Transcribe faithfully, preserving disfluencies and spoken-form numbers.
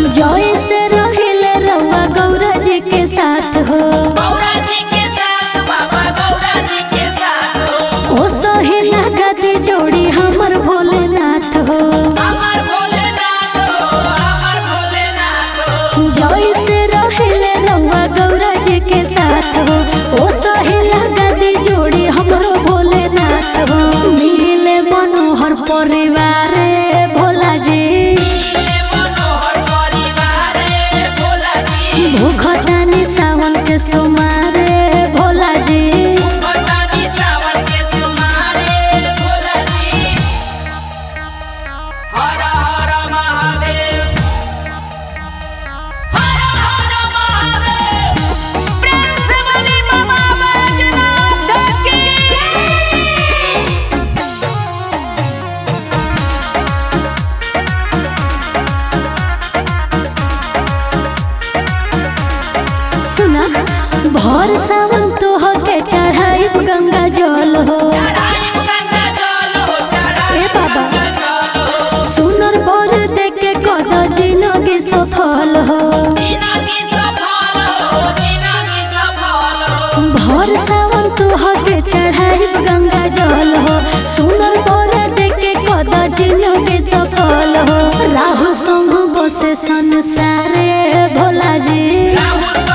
जय से रहिले रउआ गौरा जी के साथ हो, गौरा जी के साथ बाबा गौरा जी के साथ हो। ओ सही लागत जोड़ी हमर भोलेनाथ हो, हमर भोलेनाथ हो, हमर भोलेनाथ हो। जय से रहिले रउआ गौरा जी के साथ हो, ओ सही लागत जोड़ी हमरो भोलेनाथ हो। मिले मनोहर परिवार भोला जी, मिले मनोहर परिवार भोला जी। भूखतानी सावन के सोमारे भोला जी, भगवानी सावन के सुमारे भोला जी। हर हर महादेव, हर हर महादेव। प्रेम से बोली बाबा बैजनाथ की सुना भर सावन तो होके चढ़ाई गंगा जल हो। चढ़ाई गंगा जल हो, चढ़ाई ए बाबा गंगा जल हो। सुनर बर देके कद जिनगी सफल हो, जिनगी सफल हो, जिनगी सफल हो। भर सावन तो होके चढ़ाई गंगा जल हो। सुनर बर देके कद जिनगी सफल हो। राहु संग बसे संसारे भोला जी, राहुल